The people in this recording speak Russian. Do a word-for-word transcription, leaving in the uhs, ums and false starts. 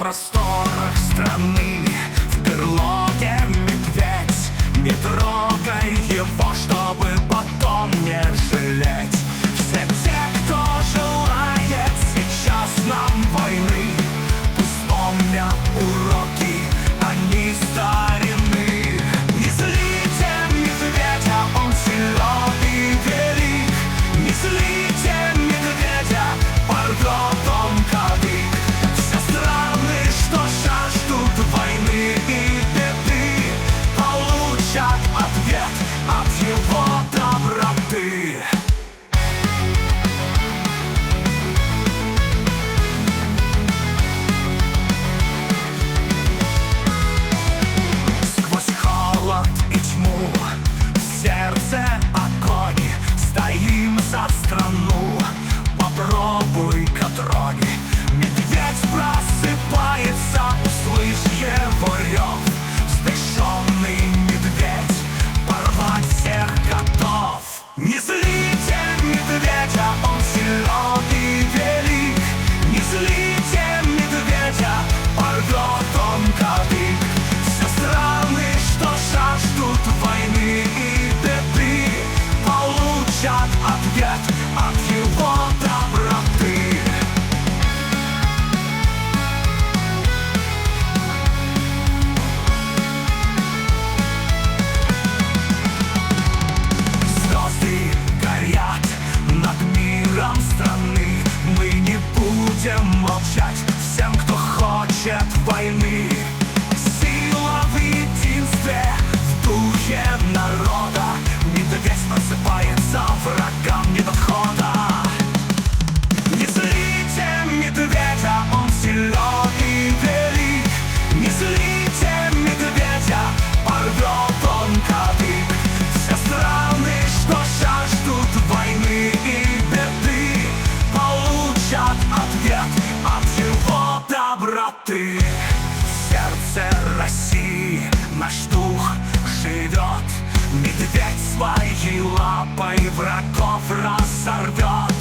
просторах страны, в берлоге медведь. Не трогай его, чтобы потом не жалеть. Все те, кто желает сейчас нам войны, пусть помнят уроки, они старины. Не злите медведя, он силен и велик. Не злите медведя, пардон, он кадык. Все страны, что жаждут войны и беды, получат ответ от его доброты. Сквозь холод и тьму, в сердце огонь, стоим за страну, попробуй-ка трони. Медведь просыпается, услышь его рев. Взбешенный медведь порвать всех готов. Не злите медведя, он силен и велик. Не злите медведя, порвет он кадык. Все страны, что жаждут войны и беды, получат ответ от его доброты. Звезды горят над миром страны, мы не будем молчать всем, кто хочет войны. Сила в единстве, в духе народа. Медведь просыпается, врагам нет отхода. Не злите медведя, он силен и велик. Не злите медведя, порвет он кадык. Все страны, что жаждут войны и беды, получат ответ от его доброты. В сердце России наш дух живет. Медведь своей лапой врагов разорвет.